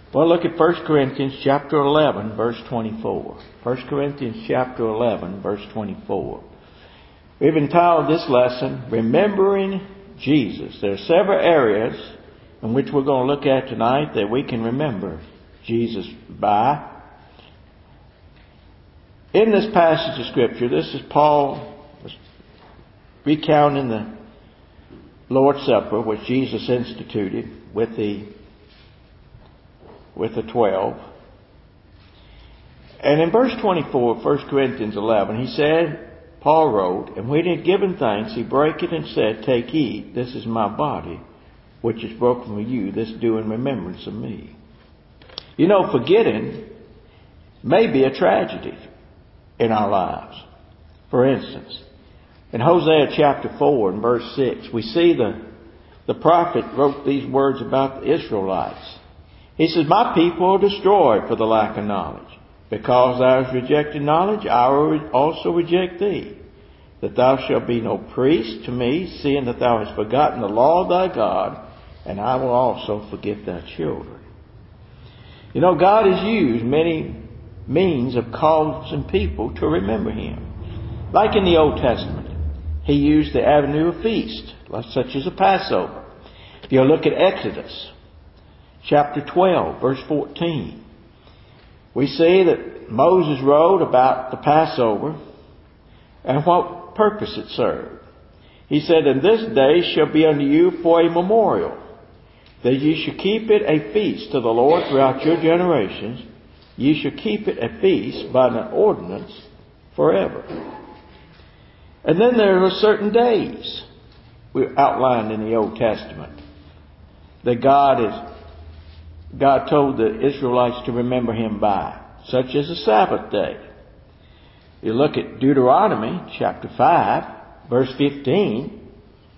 Well, look at 1 Corinthians chapter 11, verse 24. 1 Corinthians chapter 11, verse 24. We've entitled this lesson, Remembering Jesus. There are several areas in which we're going to look at tonight that we can remember Jesus by. In this passage of Scripture, this is Paul recounting the Lord's Supper, which Jesus instituted with the 12. And in verse 24 of 1 Corinthians 11, he said, Paul wrote, and when he had given thanks, he brake it and said, Take, eat, this is my body, which is broken for you. This do in remembrance of me. You know, forgetting may be a tragedy in our lives. For instance, in Hosea chapter 4 and verse 6, we see the prophet wrote these words about the Israelites. He says, My people are destroyed for the lack of knowledge. Because thou hast rejected knowledge, I will also reject thee. That thou shalt be no priest to me, seeing that thou hast forgotten the law of thy God, and I will also forget thy children. You know, God has used many means of causing people to remember Him. Like in the Old Testament, He used the avenue of feast, such as a Passover. If you look at Exodus chapter 12, verse 14, we see that Moses wrote about the Passover and what purpose it served. He said, And this day shall be unto you for a memorial, that ye shall keep it a feast to the Lord throughout your generations. Ye shall keep it a feast by an ordinance forever. And then there are certain days we outlined in the Old Testament that God told the Israelites to remember Him by, such as the Sabbath day. You look at Deuteronomy chapter 5, verse 15.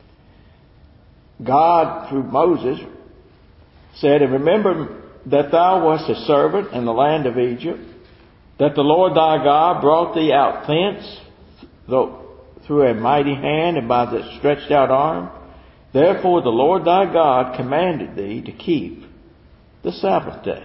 God, through Moses, said, And remember that thou wast a servant in the land of Egypt, that the Lord thy God brought thee out thence, through a mighty hand and by the stretched out arm. Therefore the Lord thy God commanded thee to keep the Sabbath day.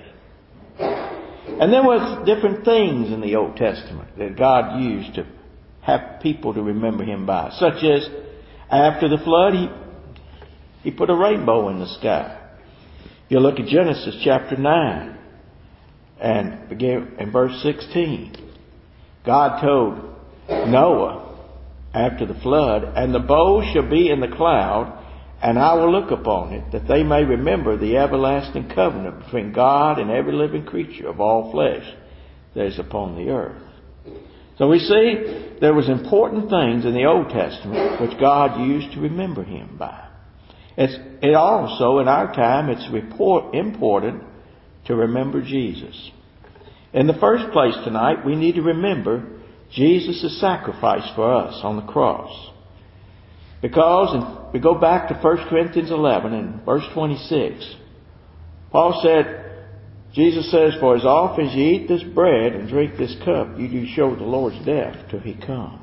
And there was different things in the Old Testament that God used to have people to remember Him by. Such as, after the flood, He put a rainbow in the sky. You look at Genesis chapter 9 and begin in verse 16. God told Noah after the flood, And the bow shall be in the cloud, and I will look upon it, that they may remember the everlasting covenant between God and every living creature of all flesh that is upon the earth. So we see there was important things in the Old Testament which God used to remember Him by. It also, in our time, it's important to remember Jesus. In the first place tonight, we need to remember Jesus' sacrifice for us on the cross. Because, if we go back to 1 Corinthians 11 and verse 26, Paul said, Jesus says, For as often as ye eat this bread and drink this cup, you do show the Lord's death till He come.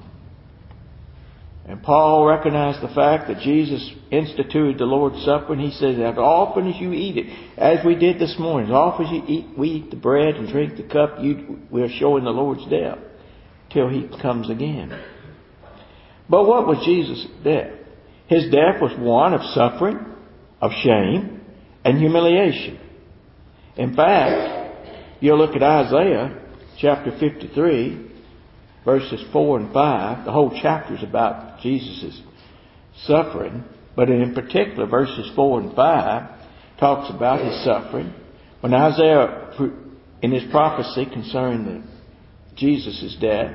And Paul recognized the fact that Jesus instituted the Lord's Supper, and he said, As often as you eat it, as we did this morning, as often as we eat the bread and drink the cup, we are showing the Lord's death till He comes again. But what was Jesus' death? His death was one of suffering, of shame, and humiliation. In fact, you'll look at Isaiah chapter 53, verses 4 and 5. The whole chapter is about Jesus' suffering, but in particular, verses 4 and 5 talks about His suffering. When Isaiah, in his prophecy concerning Jesus' death,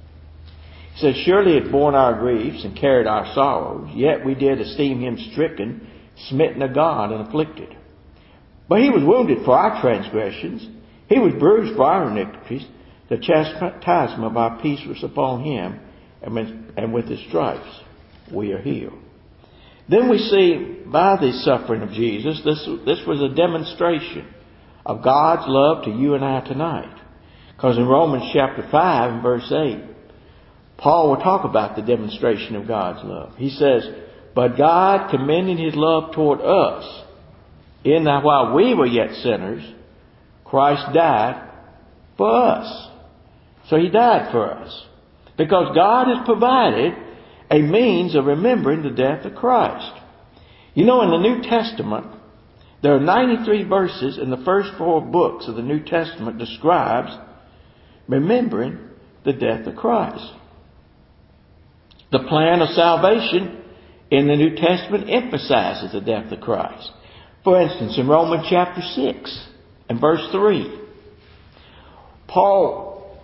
He says, Surely He hath borne our griefs and carried our sorrows, yet we did esteem Him stricken, smitten of God, and afflicted. But He was wounded for our transgressions, He was bruised for our iniquities. The chastisement of our peace was upon Him, and with His stripes we are healed. Then we see by the suffering of Jesus, this was a demonstration of God's love to you and I tonight. Because in Romans chapter 5 and verse 8, Paul will talk about the demonstration of God's love. He says, But God, commending His love toward us, in that while we were yet sinners, Christ died for us. So He died for us. Because God has provided a means of remembering the death of Christ. You know, in the New Testament, there are 93 verses in the first 4 books of the New Testament describes remembering the death of Christ. The plan of salvation in the New Testament emphasizes the death of Christ. For instance, in Romans chapter 6 and verse 3, Paul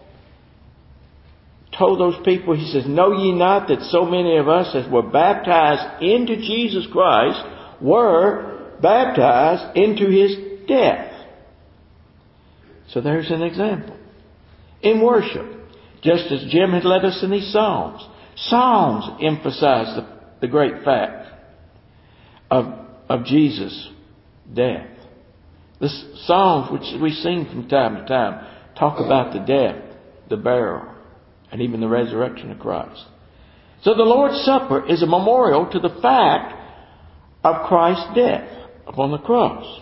told those people, he says, "Know ye not that so many of us as were baptized into Jesus Christ were baptized into His death?" So there's an example. In worship, just as Jim had led us in these Psalms, Psalms emphasize the great fact of Jesus' death. The Psalms, which we sing from time to time, talk about the death, the burial, and even the resurrection of Christ. So the Lord's Supper is a memorial to the fact of Christ's death upon the cross.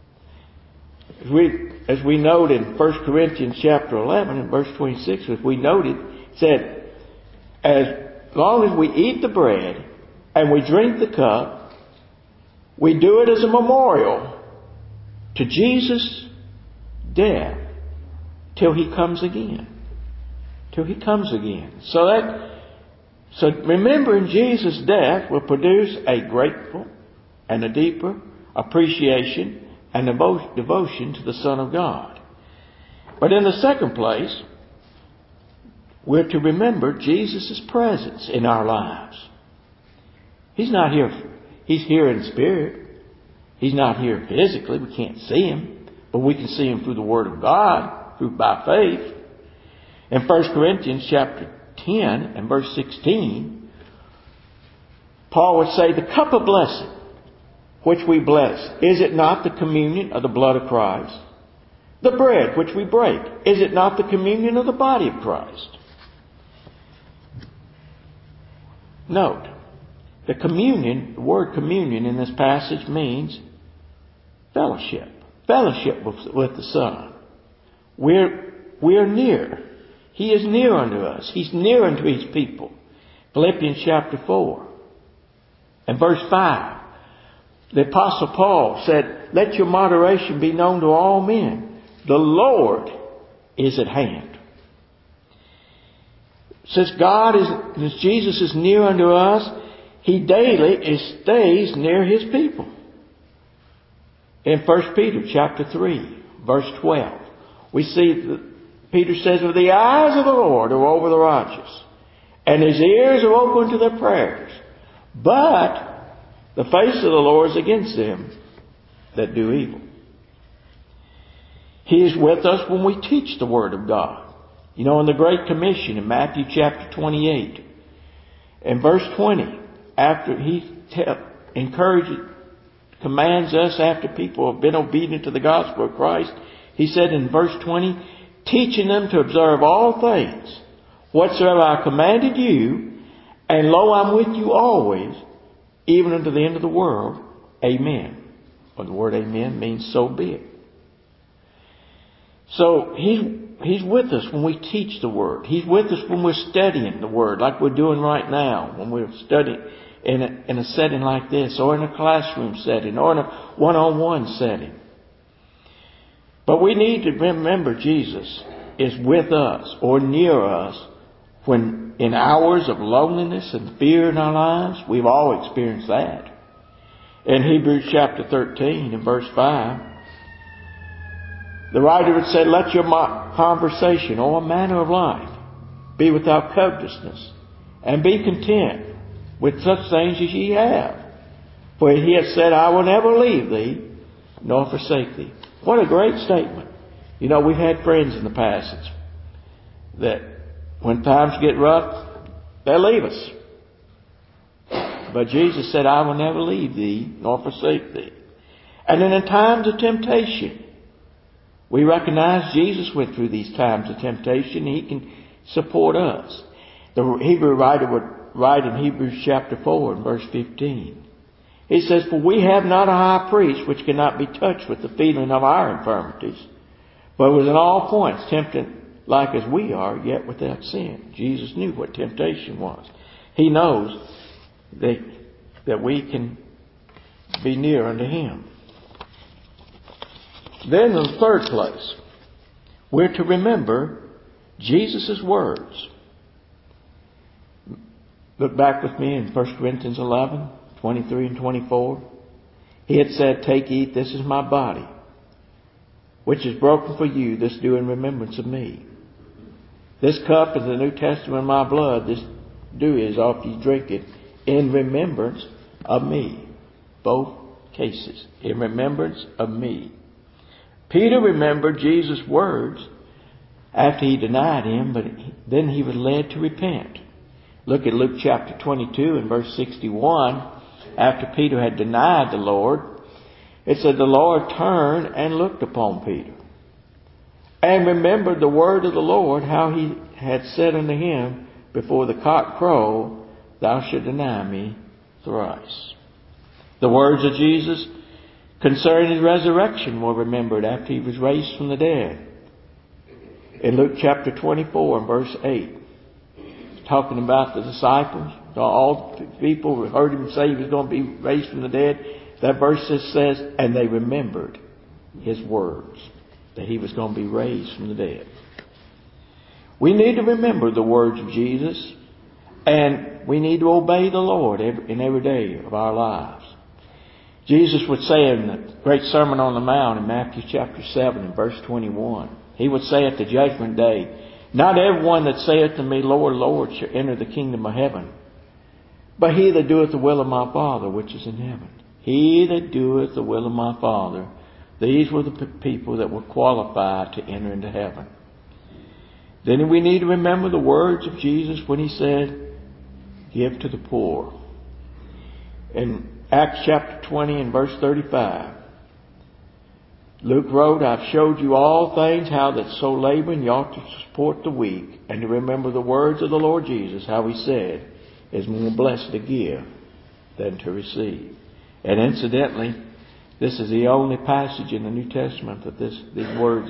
As we note in 1 Corinthians chapter 11 and verse 26, as we noted, it said, as long as we eat the bread and we drink the cup, we do it as a memorial to Jesus' death till He comes again. Till He comes again. So remembering Jesus' death will produce a grateful and a deeper appreciation and devotion to the Son of God. But in the second place, we're to remember Jesus' presence in our lives. He's not here. He's here in spirit. He's not here physically. We can't see Him. But we can see Him through the Word of God, by faith. In 1 Corinthians chapter 10 and verse 16, Paul would say, "The cup of blessing which we bless, is it not the communion of the blood of Christ? The bread which we break, is it not the communion of the body of Christ?" Note, the word communion in this passage means fellowship. Fellowship with the Son. We're near. He is near unto us. He's near unto His people. Philippians chapter 4 and verse 5. The Apostle Paul said, "Let your moderation be known to all men. The Lord is at hand." Since Jesus is near unto us, He daily stays near His people. In 1 Peter chapter 3, verse 12, we see that Peter says, "For the eyes of the Lord are over the righteous, and His ears are open to their prayers. But the face of the Lord is against them that do evil." He is with us when we teach the Word of God. You know, in the Great Commission in Matthew chapter 28, in verse 20, after He commands us after people have been obedient to the gospel of Christ, He said in verse 20, "Teaching them to observe all things, whatsoever I commanded you, and lo, I'm with you always, even unto the end of the world. Amen." Or the word amen means so be it. So He's with us when we teach the Word. He's with us when we're studying the Word, like we're doing right now, when we're studying in a setting like this, or in a classroom setting, or in a one-on-one setting. But we need to remember Jesus is with us or near us when in hours of loneliness and fear in our lives. We've all experienced that. In Hebrews chapter 13 and verse 5, the writer would say, "Let your conversation or manner of life be without covetousness, and be content with such things as ye have. For He has said, I will never leave thee, nor forsake thee." What a great statement. You know, we've had friends in the past that when times get rough, they leave us. But Jesus said, "I will never leave thee, nor forsake thee." And then in times of temptation, we recognize Jesus went through these times of temptation. He can support us. The Hebrew writer would write in Hebrews chapter 4 and verse 15. He says, "For we have not a high priest which cannot be touched with the feeling of our infirmities, but was in all points tempted like as we are, yet without sin. Jesus knew what temptation was. He knows that we can be near unto Him. Then in the third place, we're to remember Jesus' words. Look back with me in 1 Corinthians 11, 23 and 24. He had said, "Take, eat, this is my body, which is broken for you. This do in remembrance of me. This cup is the New Testament of my blood. This do as oft ye drink it in remembrance of me." Both cases, in remembrance of me. Peter remembered Jesus' words after he denied Him, but then he was led to repent. Look at Luke chapter 22 and verse 61. After Peter had denied the Lord, it said, "The Lord turned and looked upon Peter, and remembered the word of the Lord, how He had said unto him, Before the cock crow, thou shalt deny me thrice." The words of Jesus concerning His resurrection were remembered after He was raised from the dead. In Luke chapter 24 and verse 8, talking about the disciples, all the people who heard Him say He was going to be raised from the dead, that verse says, "And they remembered His words," that He was going to be raised from the dead. We need to remember the words of Jesus, and we need to obey the Lord in every day of our lives. Jesus would say in the great Sermon on the Mount in Matthew chapter 7 and verse 21, He would say at the judgment day, "Not everyone that saith to me, Lord, Lord, shall enter the kingdom of heaven, but he that doeth the will of my Father which is in heaven." He that doeth the will of my Father. These were the people that were qualified to enter into heaven. Then we need to remember the words of Jesus when He said, "Give to the poor." In Acts chapter 20 and verse 35, Luke wrote, "I've showed you all things, how that so laboring you ought to support the weak, and to remember the words of the Lord Jesus, how He said, It's more blessed to give than to receive." And incidentally, this is the only passage in the New Testament that these words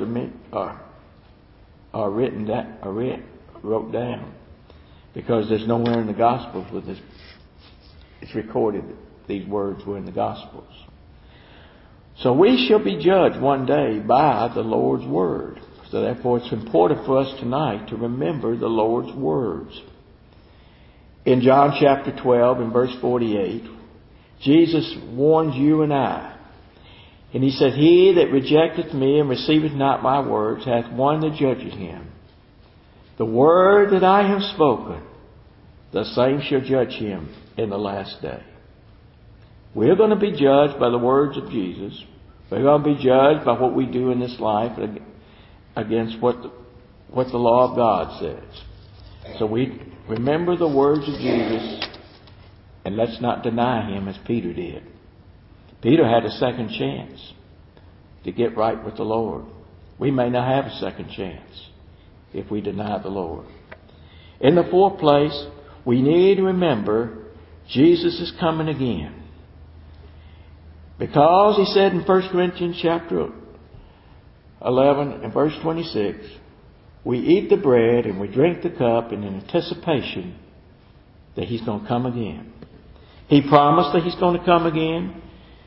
are wrote down, because there's nowhere in the Gospels where it's recorded that these words were in the Gospels. So we shall be judged one day by the Lord's Word. So therefore it's important for us tonight to remember the Lord's words. In John chapter 12 and verse 48, Jesus warns you and I. And He said, "He that rejecteth me and receiveth not my words hath one that judgeth him. The word that I have spoken, the same shall judge him in the last day." We're going to be judged by the words of Jesus. We're going to be judged by what we do in this life against what the law of God says. So we remember the words of Jesus, and let's not deny Him as Peter did. Peter had a second chance to get right with the Lord. We may not have a second chance if we deny the Lord. In the fourth place, we need to remember Jesus is coming again. Because He said in 1 Corinthians chapter 11 and verse 26, we eat the bread and we drink the cup in anticipation that He's going to come again. He promised that He's going to come again.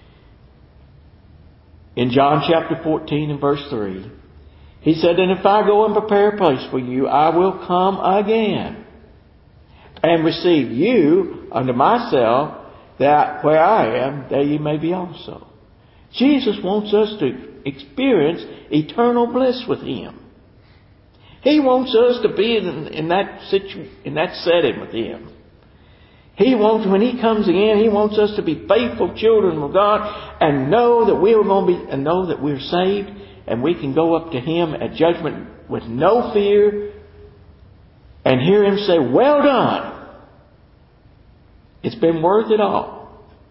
In John chapter 14 and verse 3, He said, "And if I go and prepare a place for you, I will come again and receive you unto myself, that where I am, there you may be also." Jesus wants us to experience eternal bliss with Him. He wants us to be in that setting with Him. He wants, when He comes again, He wants us to be faithful children of God and know that we're saved, and we can go up to Him at judgment with no fear and hear Him say, "Well done. It's been worth it all."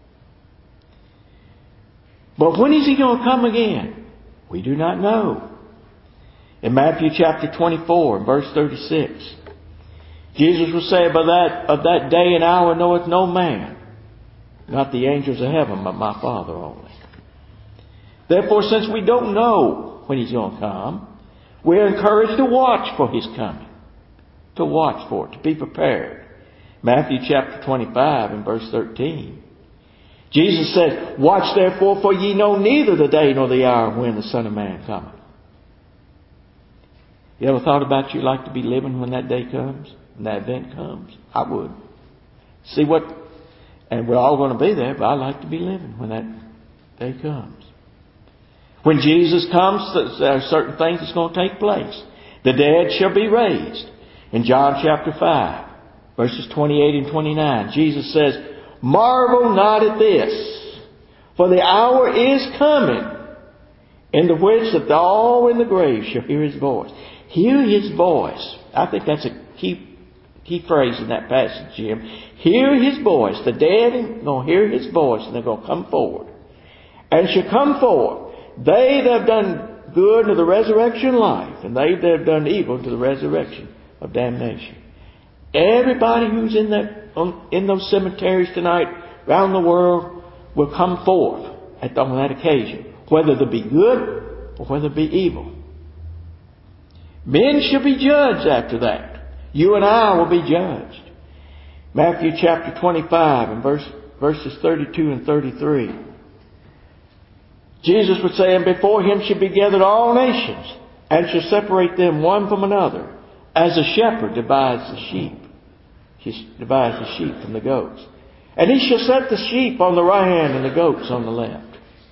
But when is He going to come again? We do not know. In Matthew chapter 24, verse 36, Jesus will say, "Of that day and hour knoweth no man, not the angels of heaven, but my Father only." Therefore, since we don't know when He's going to come, We're encouraged to watch for His coming. To watch for it, to be prepared. Matthew chapter 25 and verse 13. Jesus said, "Watch therefore, for ye know neither the day nor the hour when the Son of Man cometh." You ever thought about you'd like to be living when that day comes? When that event comes? I would. See what... And we're all going to be there, but I like to be living when that day comes. When Jesus comes, there are certain things that's going to take place. The dead shall be raised. In John chapter 5, verses 28 and 29, Jesus says, "Marvel not at this, for the hour is coming, in the which that all in the grave shall hear His voice." Hear His voice. I think that's a key phrase in that passage, Jim. Hear His voice. The dead are going to hear His voice, and they're going to come forward. "And shall come forth, they that have done good to the resurrection of life, and they that have done evil to the resurrection of damnation." Everybody who's in those cemeteries tonight around the world will come forth on that occasion, whether they be good or whether they be evil. Men shall be judged after that. You and I will be judged. Matthew chapter 25 and verses 32 and 33. Jesus was saying, "Before Him shall be gathered all nations, and shall separate them one from another, as a shepherd divides the sheep. He divides the sheep from the goats. And He shall set the sheep on the right hand and the goats on the left."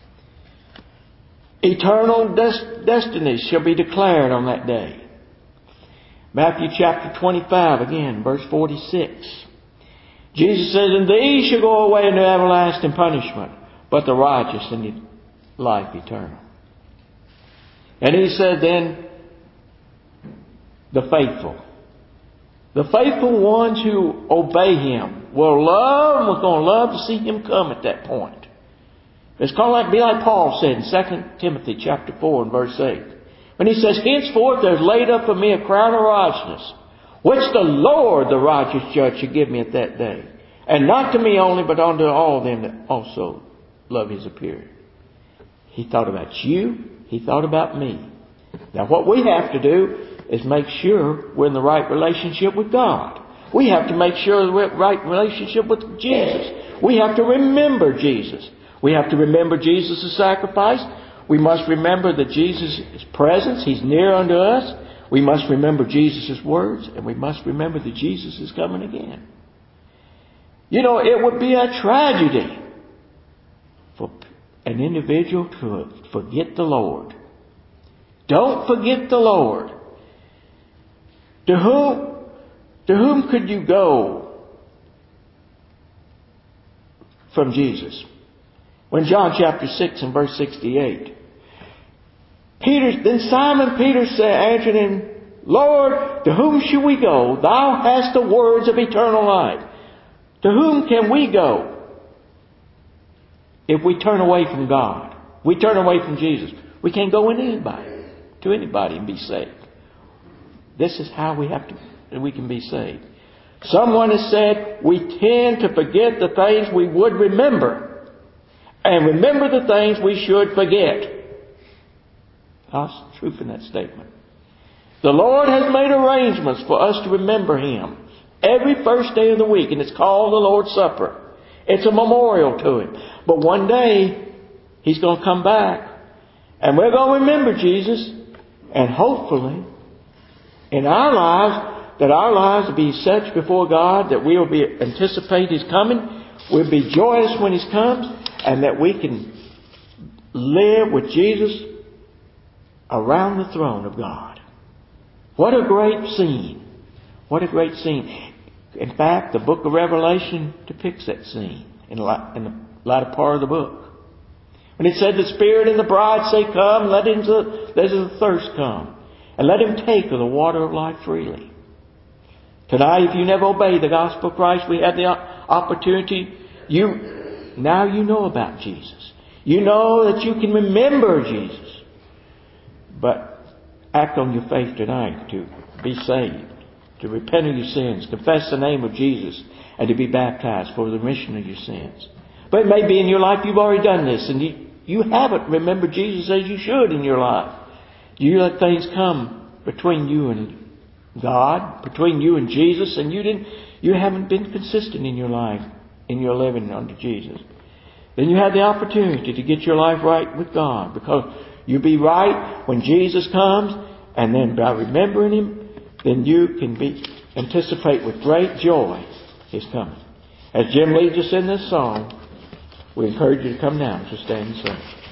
Eternal destinies shall be declared on that day. Matthew chapter 25 again, verse 46. Jesus says, "And these shall go away into everlasting punishment, but the righteous into life eternal." And He said then, the faithful ones who obey Him we're going to love to see Him come at that point. It's kind of be like Paul said in 2 Timothy chapter 4 and verse 8. When he says, "Henceforth there's laid up for me a crown of righteousness, which the Lord, the righteous judge, shall give me at that day. And not to me only, but unto all them that also love His appearing." He thought about you. He thought about me. Now what we have to do is make sure we're in the right relationship with God. We have to make sure we're in the right relationship with Jesus. We have to remember Jesus. We have to remember Jesus' sacrifice. We must remember that Jesus' presence, He's near unto us. We must remember Jesus' words, and we must remember that Jesus is coming again. You know, it would be a tragedy for an individual to forget the Lord. Don't forget the Lord. To whom could you go from Jesus? When John chapter 6 and verse 68. Then Simon Peter answered Him, "Lord, to whom shall we go? Thou hast the words of eternal life. To whom can we go if we turn away from God? We turn away from Jesus. We can't go to anybody and be saved. This is how we can be saved." Someone has said, we tend to forget the things we would remember, and remember the things we should forget. That's the truth in that statement. The Lord has made arrangements for us to remember Him every first day of the week, and it's called the Lord's Supper. It's a memorial to Him. But one day, He's going to come back, and we're going to remember Jesus, and hopefully, in our lives will be such before God that we will anticipate His coming. We'll be joyous when He comes, and that we can live with Jesus around the throne of God. What a great scene. What a great scene. In fact, the book of Revelation depicts that scene in the latter part of the book. When it said, "The Spirit and the bride say, Come, let the thirst come, and let Him take of the water of life freely." Tonight, if you never obeyed the gospel of Christ, we have the opportunity. Now you know about Jesus. You know that you can remember Jesus. But act on your faith tonight to be saved, to repent of your sins, confess the name of Jesus, and to be baptized for the remission of your sins. But it may be in your life you've already done this, and you haven't remembered Jesus as you should in your life. You let things come between you and God, between you and Jesus, and you haven't been consistent in your life, in your living unto Jesus, then you have the opportunity to get your life right with God, because you'll be right when Jesus comes, and then by remembering Him, then you can anticipate with great joy His coming. As Jim leads us in this song, we encourage you to come now to stand and sing.